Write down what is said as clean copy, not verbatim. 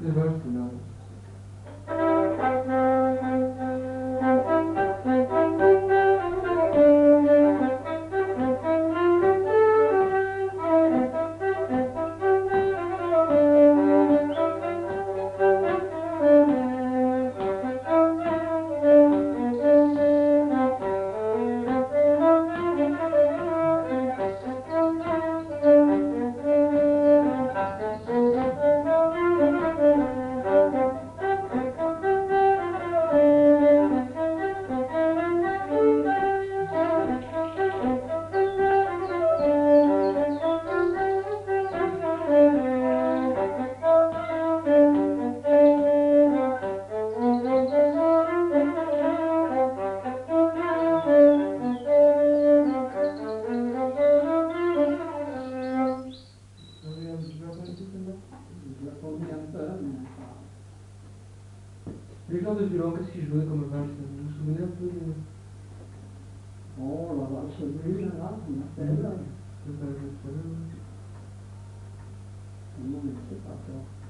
c'est vache, là. Les gens de Violon, qu'est-ce qu'ils jouaient comme vache? Vous vous souvenez un peu de... Oh, la vache brune, là, c'est belle. C'est pas le Non, mais c'est pas ça.